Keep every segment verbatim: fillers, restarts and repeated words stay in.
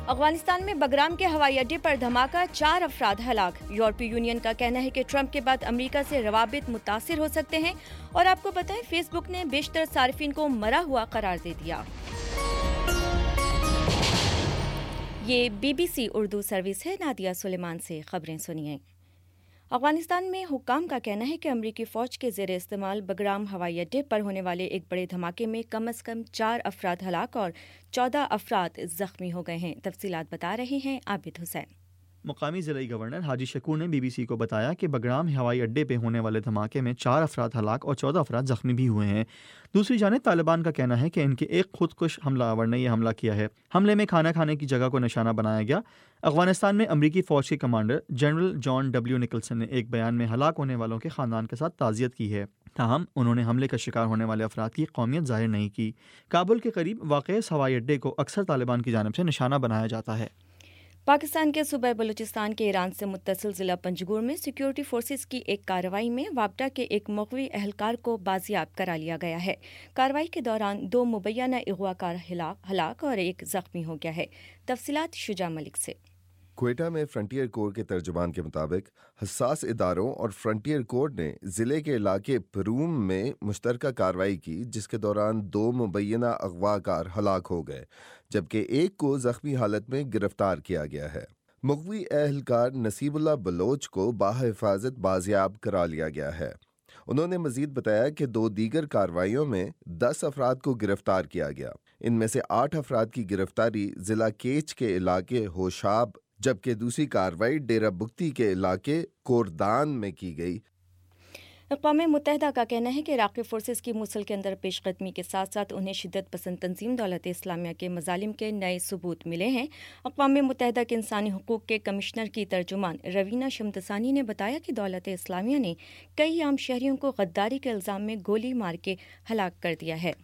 افغانستان میں بگرام کے ہوائی اڈے پر دھماکہ، چار افراد ہلاک۔ یورپی یونین کا کہنا ہے کہ ٹرمپ کے بعد امریکہ سے روابط متاثر ہو سکتے ہیں، اور آپ کو بتائیں فیس بک نے بیشتر صارفین کو مرا ہوا قرار دے دیا۔ یہ B B C Urdu service ہے، نادیہ سلیمان سے خبریں سنیے۔ افغانستان میں حکام کا کہنا ہے کہ امریکی فوج کے زیر استعمال بگرام ہوائی اڈے پر ہونے والے ایک بڑے دھماکے میں کم از کم چار افراد ہلاک اور چودہ افراد زخمی ہو گئے ہیں۔ تفصیلات بتا رہے ہیں عابد حسین۔ مقامی ضلعی گورنر حاجی شکور نے بی بی سی کو بتایا کہ بگرام ہوائی اڈے پہ ہونے والے دھماکے میں چار افراد ہلاک اور چودہ افراد زخمی بھی ہوئے ہیں۔ دوسری جانب طالبان کا کہنا ہے کہ ان کے ایک خود کش حملہ آور نے یہ حملہ کیا ہے۔ حملے میں کھانا کھانے کی جگہ کو نشانہ بنایا گیا۔ افغانستان میں امریکی فوج کے commander general John W Nicholson نے ایک بیان میں ہلاک ہونے والوں کے خاندان کے ساتھ تعزیت کی ہے، تاہم انہوں نے حملے کا شکار ہونے والے افراد کی قومیت ظاہر نہیں کی۔ کابل کے قریب واقع اس ہوائی اڈے کو اکثر طالبان کی جانب سے نشانہ بنایا جاتا ہے۔ پاکستان کے صوبہ بلوچستان کے ایران سے متصل ضلع پنجگور میں سیکیورٹی فورسز کی ایک کارروائی میں وابڈا کے ایک مغوی اہلکار کو بازیاب کرا لیا گیا ہے۔ کارروائی کے دوران دو مبینہ اغوا کار ہلاک اور ایک زخمی ہو گیا ہے۔ تفصیلات شجاع ملک سے۔ کوئٹہ میں فرنٹیئر کور کے ترجمان کے مطابق حساس اداروں اور فرنٹیئر کور نے ضلع کے علاقے پروم میں مشترکہ کارروائی کی، جس کے دوران دو مبینہ اغوا کار ہلاک ہو گئے جبکہ ایک کو زخمی حالت میں گرفتار کیا گیا ہے۔ مغوی اہلکار نصیب اللہ بلوچ کو باحفاظت بازیاب کرا لیا گیا ہے۔ انہوں نے مزید بتایا کہ دو دیگر کارروائیوں میں دس افراد کو گرفتار کیا گیا۔ ان میں سے آٹھ افراد کی گرفتاری ضلع کیچ کے علاقے ہوشاب جبکہ دوسری کارروائی ڈیرہ بگٹی کے علاقے کوردان میں کی گئی۔ اقوام متحدہ کا کہنا ہے کہ عراقی فورسز کی موصل کے اندر پیش قدمی کے ساتھ ساتھ انہیں شدت پسند تنظیم دولت اسلامیہ کے مظالم کے نئے ثبوت ملے ہیں۔ اقوام متحدہ کے انسانی حقوق کے کمشنر کی ترجمان روینہ شمدسانی نے بتایا کہ دولت اسلامیہ نے کئی عام شہریوں کو غداری کے الزام میں گولی مار کے ہلاک کر دیا ہے۔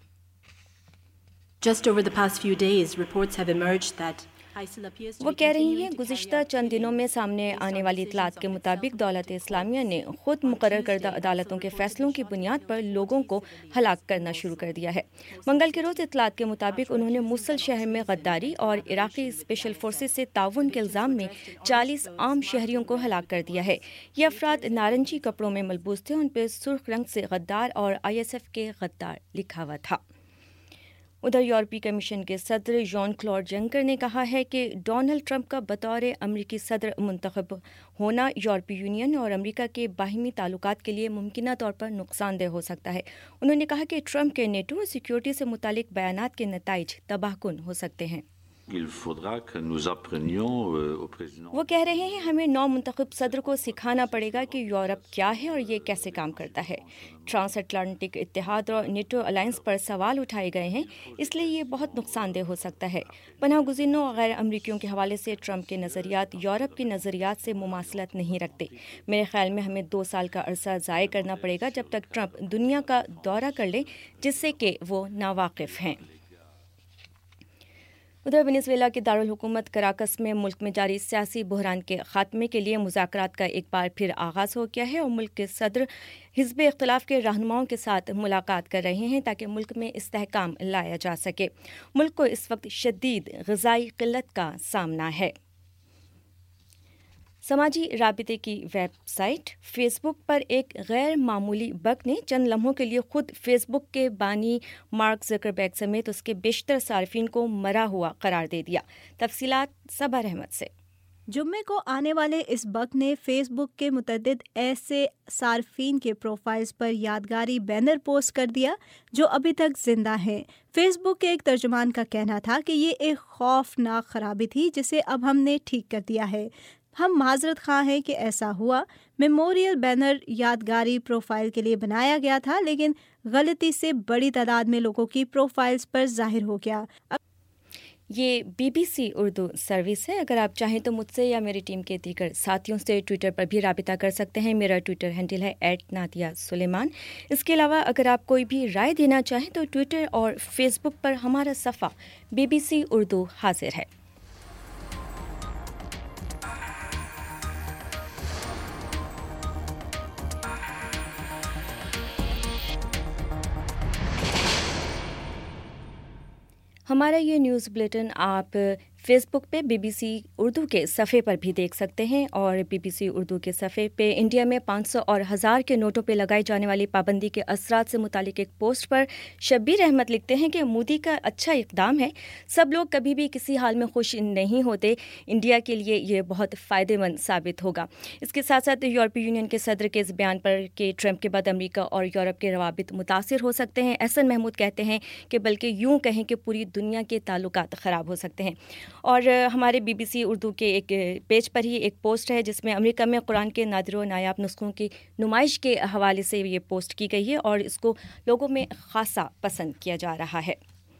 Just over the past few days, reports have emerged that وہ کہہ رہی ہیں گزشتہ چند دنوں میں سامنے آنے والی اطلاعات کے مطابق دولت اسلامیہ نے خود مقرر کردہ عدالتوں کے فیصلوں کی بنیاد پر لوگوں کو ہلاک کرنا شروع کر دیا ہے۔ منگل کے روز اطلاعات کے مطابق انہوں نے موصل شہر میں غداری اور عراقی اسپیشل فورسز سے تعاون کے الزام میں چالیس عام شہریوں کو ہلاک کر دیا ہے۔ یہ افراد نارنجی کپڑوں میں ملبوس تھے، ان پہ سرخ رنگ سے غدار اور آئی ایس ایف کے غدار لکھا ہوا تھا۔ ادھر یورپی کمیشن کے صدر جان کلوڈ جنکر نے کہا ہے کہ ڈونلڈ ٹرمپ کا بطور امریکی صدر منتخب ہونا یورپی یونین اور امریکہ کے باہمی تعلقات کے لیے ممکنہ طور پر نقصان دہ ہو سکتا ہے۔ انہوں نے کہا کہ ٹرمپ کے نیٹو اور سیکیورٹی سے متعلق بیانات کے نتائج تباہ کن ہو سکتے ہیں۔ وہ کہہ رہے ہیں ہمیں نو منتخب صدر کو سکھانا پڑے گا کہ یورپ کیا ہے اور یہ کیسے کام کرتا ہے۔ ٹرانس اٹلانٹک اتحاد اور نیٹو الائنس پر سوال اٹھائے گئے ہیں، اس لیے یہ بہت نقصان دہ ہو سکتا ہے۔ پناہ گزینوں اور غیر امریکیوں کے حوالے سے ٹرمپ کے نظریات یورپ کے نظریات سے مماثلت نہیں رکھتے۔ میرے خیال میں ہمیں دو سال کا عرصہ ضائع کرنا پڑے گا جب تک ٹرمپ دنیا کا دورہ کر لے جس سے کہ وہ ناواقف ہیں۔ ادھر ونیزویلا کے دارالحکومت کراکس میں ملک میں جاری سیاسی بحران کے خاتمے کے لیے مذاکرات کا ایک بار پھر آغاز ہو گیا ہے اور ملک کے صدر حزب اختلاف کے رہنماؤں کے ساتھ ملاقات کر رہے ہیں تاکہ ملک میں استحکام لایا جا سکے۔ ملک کو اس وقت شدید غذائی قلت کا سامنا ہے۔ سماجی رابطے کی ویب سائٹ فیس بک پر ایک غیر معمولی بگ نے چند لمحوں کے لیے خود فیس بک کے بانی مارک زکربرگ سمیت اس کے بیشتر صارفین کو مرا ہوا قرار دے دیا۔ تفصیلات صبر احمد سے۔ جمعے کو آنے والے اس بگ نے فیس بک کے متعدد ایسے صارفین کے پروفائلز پر یادگاری بینر پوسٹ کر دیا جو ابھی تک زندہ ہیں۔ فیس بک کے ایک ترجمان کا کہنا تھا کہ یہ ایک خوفناک خرابی تھی جسے اب ہم نے ٹھیک کر دیا ہے۔ ہم معذرت خواہ ہیں کہ ایسا ہوا۔ میموریل بینر یادگاری پروفائل کے لیے بنایا گیا تھا لیکن غلطی سے بڑی تعداد میں لوگوں کی پروفائلز پر ظاہر ہو گیا۔ یہ B B C Urdu service ہے۔ اگر آپ چاہیں تو مجھ سے یا میری ٹیم کے دیگر ساتھیوں سے ٹویٹر پر بھی رابطہ کر سکتے ہیں۔ میرا ٹویٹر ہینڈل ہے ایٹ نادیہ سلیمان۔ اس کے علاوہ اگر آپ کوئی بھی رائے دینا چاہیں تو ٹویٹر اور فیس بک پر ہمارا صفحہ بی بی سی اردو حاضر ہے۔ ہمارا یہ نیوز بلیٹن آپ फेस बुक पे बीबीसी उर्दू के सफ़े पर भी देख सकते हैं। और बीबीसी उर्दू के सफ़े पे इंडिया में पाँच सौ और हज़ार के नोटों पे लगाई जाने वाली पाबंदी के असरात से मुतालिक एक पोस्ट पर शब्बीर अहमद लिखते हैं कि मोदी का अच्छा इक़दाम है, सब लोग कभी भी किसी हाल में खुश नहीं होते, इंडिया के लिए ये बहुत फ़ायदेमंद साबित होगा। इसके साथ साथ यूरोपीय यूनियन के सदर के इस बयान पर कि ट्रंप के बाद अमेरिका और यूरोप के रवाबित मुतासिर हो सकते हैं, एहसन महमूद कहते हैं कि बल्कि यूँ कहें कि पूरी दुनिया के ताल्लुकात ख़राब हो सकते हैं। और हमारे बीबीसी उर्दू के एक पेज पर ही एक पोस्ट है जिसमें अमेरिका में कुरान के नादिर व नायाब नुस्खों की नुमाइश के हवाले से ये पोस्ट की गई है और इसको लोगों में ख़ासा पसंद किया जा रहा है।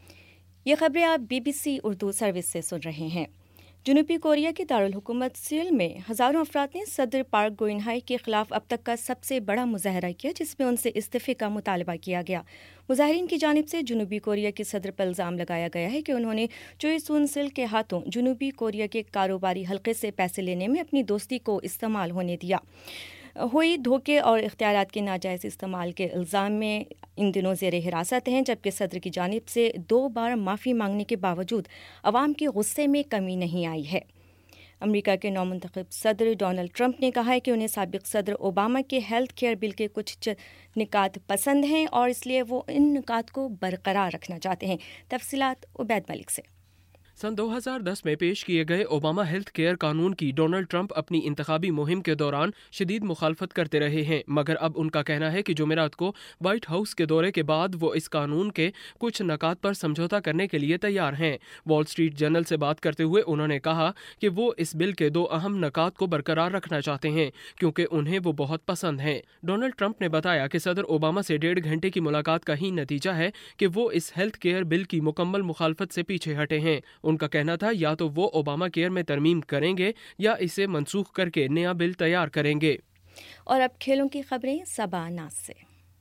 ये ख़बरें आप बीबीसी उर्दू सर्विस से सुन रहे हैं। जनूबी कोरिया की दारुल हुकूमत सियोल में हज़ारों अफराद ने सदर पार्क गोइनहाई के ख़िलाफ़ अब तक का सबसे बड़ा मुजाहरा किया, जिसमें उनसे इस्तीफ़े का मुतालबा किया गया। मुजाहिरीन की जानिब से जनूबी कोरिया के सदर पर इल्ज़ाम लगाया गया है कि उन्होंने चोई सुन सिल के हाथों जनूबी कोरिया के कारोबारी हल्के से पैसे लेने में अपनी दोस्ती को इस्तेमाल होने दिया। हुई धोखे और इख्तियारात के नाजायज़ इस्तेमाल के इल्ज़ाम में इन दिनों ज़ेर हिरासत हैं, जबकि सदर की जानिब से दो बार माफ़ी मांगने के बावजूद अवाम के गुस्से में कमी नहीं आई है। अमेरिका के नौमुंतखब सदर डोनाल्ड ट्रंप ने कहा है कि उन्हें साबिक सदर ओबामा के हेल्थ केयर बिल के कुछ निकात पसंद हैं और इसलिए वो इन निकात को बरकरार रखना चाहते हैं। तफसीलात उबैद मलिक से। सन दो हज़ार दस में पेश किए गए ओबामा हेल्थ केयर कानून की डोनाल्ड ट्रंप अपनी इंतखाबी मुहिम के दौरान शदीद मुखालफत करते रहे हैं, मगर अब उनका कहना है कि जुमेरात को व्हाइट हाउस के दौरे के बाद वो इस कानून के कुछ नकात पर समझौता करने के लिए तैयार हैं। वॉल स्ट्रीट जर्नल से बात करते हुए उन्होंने कहा कि वो इस बिल के दो अहम नकात को बरकरार रखना चाहते हैं क्योंकि उन्हें वो बहुत पसंद हैं। डोनाल्ड ट्रंप ने बताया कि सदर ओबामा से डेढ़ घंटे की मुलाकात का ही नतीजा है कि वो इस हेल्थ केयर बिल की मुकम्मल मुखालफत से पीछे हटे हैं। उनका कहना था या तो वो ओबामा केयर में तरमीम करेंगे या इसे मनसूख करके नया बिल तैयार करेंगे। और अब खेलों की खबरें सबा नाज से।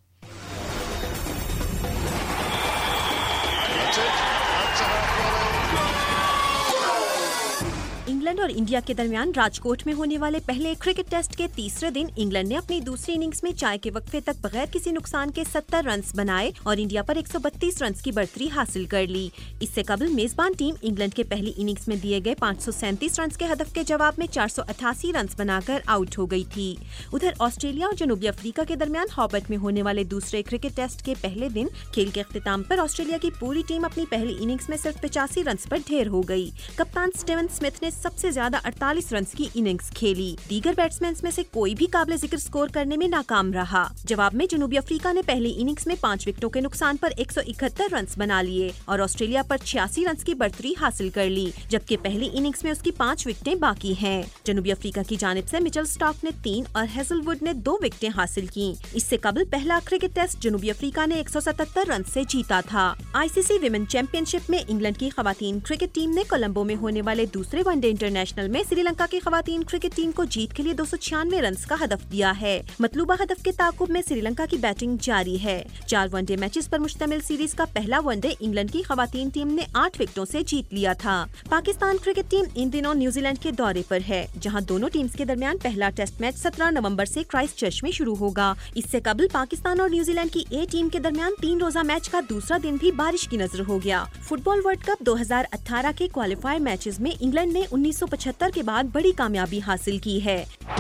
इंग्लैंड और इंडिया के दरमियान राजकोट में होने वाले पहले क्रिकेट टेस्ट के तीसरे दिन इंग्लैंड ने अपनी दूसरी इनिंग्स में चाय के वक्फे तक बगैर किसी नुकसान के सत्तर रन बनाए और इंडिया पर एक सौ बत्तीस रन की बढ़तरी हासिल कर ली। इससे कबल मेजबान टीम इंग्लैंड के पहली इनिंग्स में दिए गए पाँच सौ सैंतीस रन के हदफ के जवाब में चार सौ अठासी रन बनाकर आउट हो गई थी। उधर ऑस्ट्रेलिया और जनूबी अफ्रीका के दरमियान हॉबर्ट में होने वाले दूसरे क्रिकेट टेस्ट के पहले दिन खेल के अख्तिताम पर ऑस्ट्रेलिया की पूरी टीम अपनी पहली इनिंग्स में सिर्फ पचासी रन पर ढेर हो गई। कप्तान स्टीवन स्मिथ ने सबसे ज्यादा अड़तालीस रन की इनिंग्स खेली। दीगर बैट्समैन में से कोई भी काबिल जिक्र स्कोर करने में नाकाम रहा। जवाब में जनूबी अफ्रीका ने पहली इनिंग्स में पाँच विकेटों के नुकसान पर एक सौ इकहत्तर रन बना लिए और ऑस्ट्रेलिया पर छियासी रन की बढ़तरी हासिल कर ली, जबकि पहली इनिंग्स में उसकी पाँच विकेटें बाकी हैं। जनूबी अफ्रीका की जानिब से मिचेल स्टार्क ने तीन और हेजलवुड ने दो विकेटें हासिल की। इससे कबल पहला क्रिकेट टेस्ट जनूबी अफ्रीका ने एक सौ सतहत्तर रन से जीता था। आईसीसी विमेन चैंपियनशिप में इंग्लैंड की खवातीन क्रिकेट टीम ने कोलंबो में होने वाले दूसरे वनडे इंटरनेशनल में श्रीलंका की खवातीन क्रिकेट टीम को जीत के लिए दो सौ छियानवे रन का हदफ दिया है। मतलूबा हदफ के ताकुब में श्रीलंका की बैटिंग जारी है। चार वनडे मैचेस पर मुश्तमिल सीरीज का पहला वनडे इंग्लैंड की खवातीन टीम ने आठ विकेटों से जीत लिया था। पाकिस्तान क्रिकेट टीम इन दिनों न्यूजीलैंड के दौरे पर है, जहां दोनों टीम्स के दरमियान पहला टेस्ट मैच सत्रह नवंबर से क्राइस्ट चर्च में शुरू होगा। इससे कबल पाकिस्तान और न्यूजीलैंड की ए टीम के दरमियान तीन रोजा मैच का दूसरा दिन भी बारिश की नजर हो गया। फुटबॉल वर्ल्ड कप दो हज़ार अठारह के क्वालिफायर मैचेस में इंग्लैंड ने उन्नीस सौ पचहत्तर के बाद बड़ी कामयाबी हासिल की है।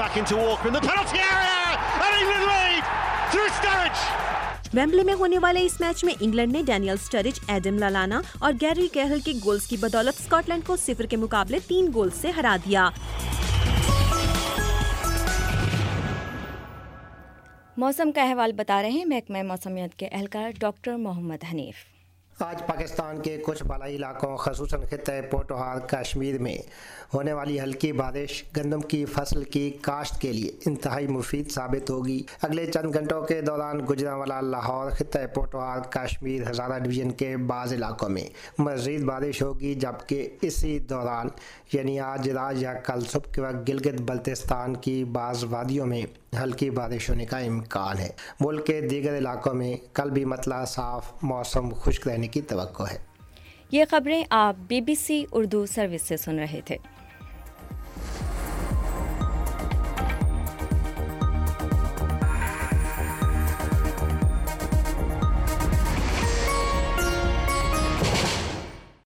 वेम्बले में होने वाले इस मैच में इंग्लैंड ने डैनियल स्टरिज, एडम लालाना और गैरी कैहल के गोल्स की बदौलत स्कॉटलैंड को सिफर के मुकाबले तीन गोल से हरा दिया। मौसम का अहवाल बता रहे हैं महकमा मौसमियत के एहलकार डॉक्टर मोहम्मद हनीफ। आज पाकिस्तान के कुछ बालाई इलाकों ख़ुसूसन खित्ते पोटोहार कश्मीर में होने वाली हल्की बारिश गंदम की फसल की काश्त के लिए इंतहाई मुफीद साबित होगी। अगले चंद घंटों के दौरान गुजरांवाला, लाहौर, खित्ते पोटोहार कश्मीर, हज़ारा डिवीज़न के बाज़ इलाकों में मज़ीद बारिश होगी, जबकि इसी दौरान यानी आज रात या कल सुबह के वक्त गिलगित बल्तिस्तान की बाज़ वादियों में हल्की बारिश होने का इम्कान है। मुल्क के दीगर इलाकों में कल भी मतला साफ मौसम खुश्क रहने की तवक्को है। ये खबरें आप बीबीसी उर्दू सर्विस से सुन रहे थे।